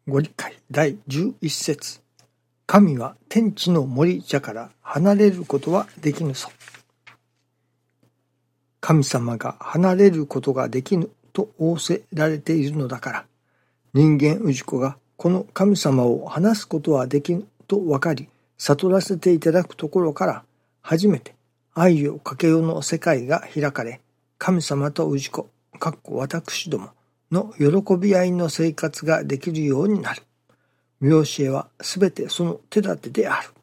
ご理解第11節。神は天地の森じゃから離れることはできぬぞ。神様が離れることができぬと仰せられているのだから、人間氏子がこの神様を離すことはできぬと分かり、悟らせていただくところから初めて愛をかけようの世界が開かれ、神様と氏子、私どもの喜び合いの生活ができるようになる。見教えはすべてその手立てである。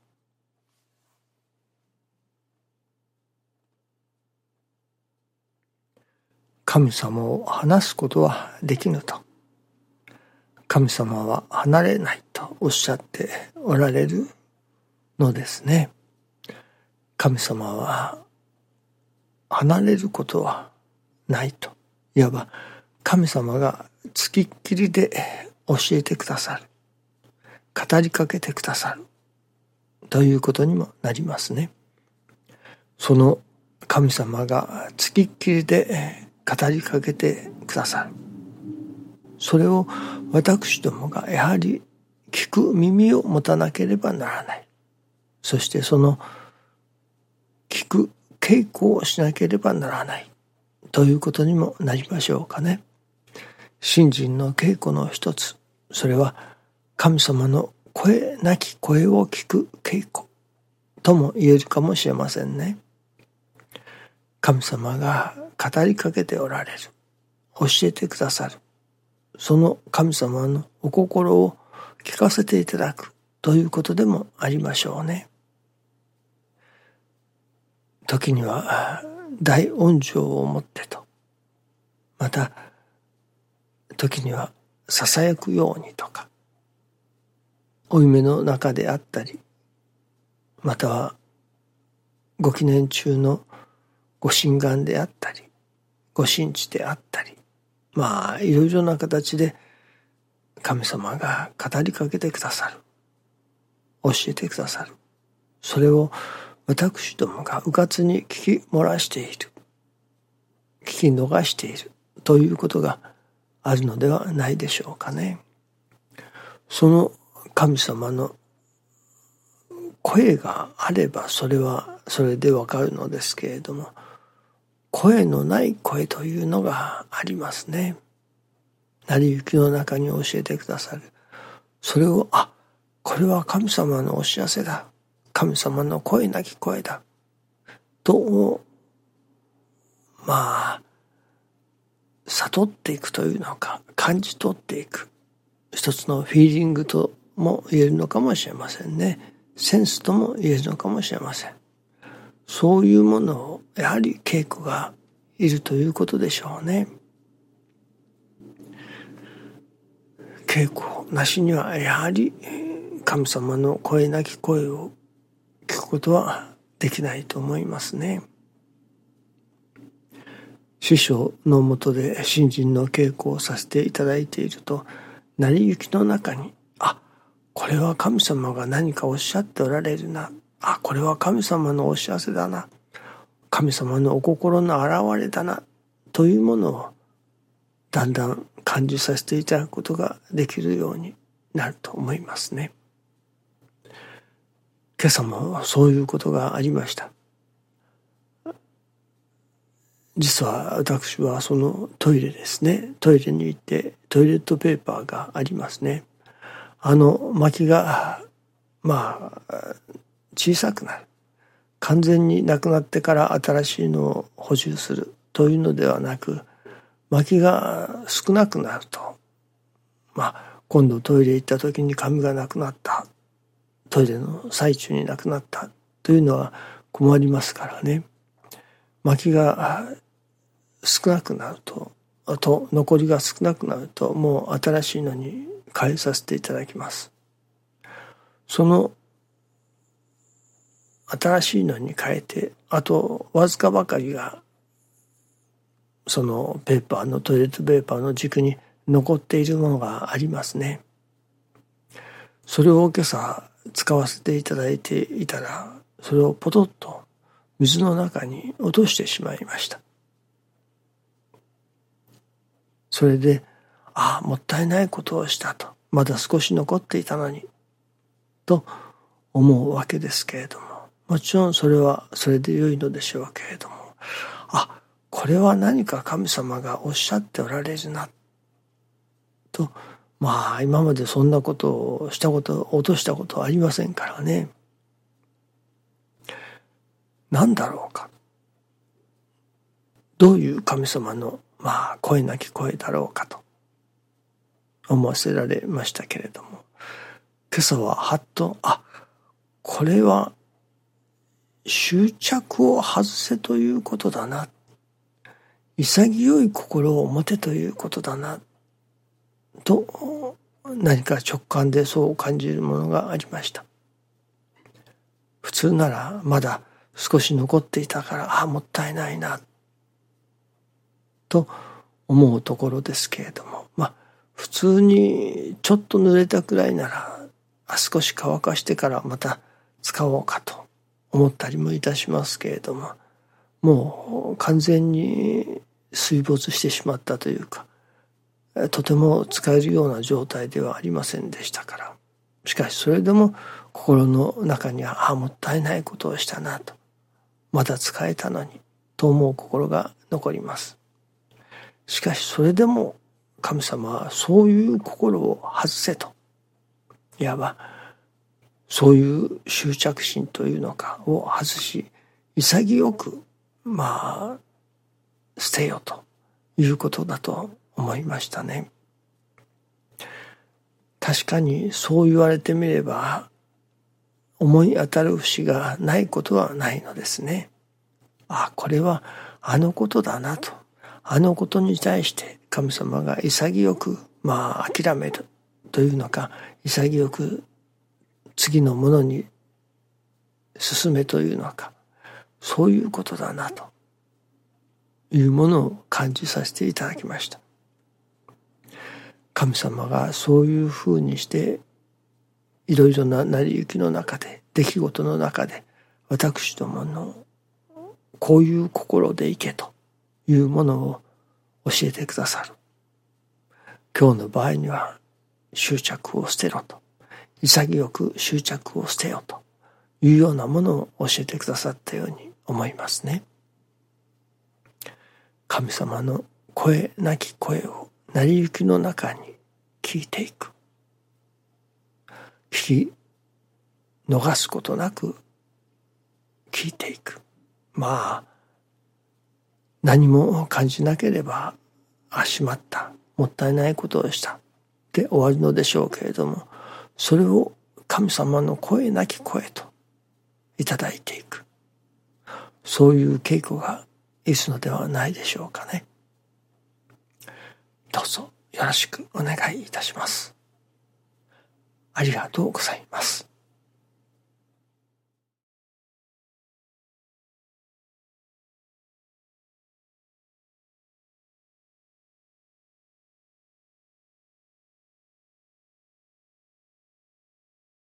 神様を離すことはできぬと。神様は離れないとおっしゃっておられるのですね。神様は離れることはないと。いわば神様がつきっきりで教えてくださる。語りかけてくださる。ということにもなりますね。その神様がつきっきりで語りかけてくださる。それを私どもがやはり聞く耳を持たなければならない。そしてその聞く稽古をしなければならない。ということにもなりましょうかね。信心の稽古の一つ、それは神様の声なき声を聞く稽古とも言えるかもしれませんね。神様が語りかけておられる、教えてくださる、その神様のお心を聞かせていただくということでもありましょうね。時には大音情をもってと、また時にはささやくようにとか、負い目の中であったり、またはご記念中のご心願であったり、ご神知であったり、いろいろな形で神様が語りかけてくださる、教えてくださる。それを私どもがうかつに聞き漏らしている、聞き逃しているということがあるのではないでしょうかね。その神様の声があればそれはそれでわかるのですけれども、声のない声というのがありますね。成り行きの中に教えてくださる。それを、これは神様のお知らせだ。神様の声なき声だ。と、悟っていくというのか、感じ取っていく。一つのフィーリングとも言えるのかもしれませんね。センスとも言えるのかもしれません。そういうものをやはり稽古がいるということでしょうね。稽古なしにはやはり神様の声なき声を聞くことはできないと思いますね。師匠のもとで信心の稽古をさせていただいていると、成り行きの中に、これは神様が何かおっしゃっておられるな。これは神様のお知らせだな。神様のお心の現れだな。というものをだんだん感じさせていただくことができるようになると思いますね。今朝もそういうことがありました。実は私はそのトイレですね。トイレに行ってトイレットペーパーがありますね。薪が小さくなる。完全になくなってから新しいのを補充するというのではなく、薪が少なくなると、今度トイレ行った時に紙がなくなった、トイレの最中になくなったというのは困りますからね。薪が少なくなると、あと残りが少なくなると、もう新しいのに変えさせていただきます。その新しいのに変えて、あとわずかばかりがそのペーパーのトイレットペーパーの軸に残っているものがありますね。それを今朝使わせていただいていたら、それをポトッと水の中に落としてしまいました。それでもったいないことをしたと、 まだ少し残っていたのにと思うわけですけれども、もちろんそれはそれで良いのでしょうけれども、これは何か神様がおっしゃっておられるなと、今までそんなことを落としたことはありませんからね。何だろうか、どういう神様の声なき声だろうかと思わせられましたけれども、今朝ははっとこれは執着を外せということだな、潔い心を持てということだなと、何か直感でそう感じるものがありました。普通ならまだ少し残っていたからもったいないなと思うところですけれども、普通にちょっと濡れたくらいなら少し乾かしてからまた使おうかと思ったりもいたしますけれども、もう完全に水没してしまったというか、とても使えるような状態ではありませんでしたから、しかしそれでも心の中にはもったいないことをしたなと、まだ使えたのにと思う心が残ります。しかしそれでも神様はそういう心を外せと、いわばそういう執着心というのかを外し、潔く捨てよということだと思いましたね。確かにそう言われてみれば思い当たる節がないことはないのですね。これはあのことだなと、あのことに対して神様が潔く諦めるというのか、潔く次のものに進めというのか、そういうことだなというものを感じさせていただきました。神様がそういうふうにしていろいろな成り行きの中で、出来事の中で、私どものこういう心でいけというものを教えてくださる。今日の場合には執着を捨てろと、潔く執着を捨てよというようなものを教えてくださったように思いますね。神様の声なき声を成り行きの中に聞いていく。聞き逃すことなく聞いていく。何も感じなければ、しまった、もったいないことをしたで終わるのでしょうけれども、それを神様の声なき声といただいていく。そういう稽古がいるのではないでしょうかね。どうぞよろしくお願いいたします。ありがとうございます。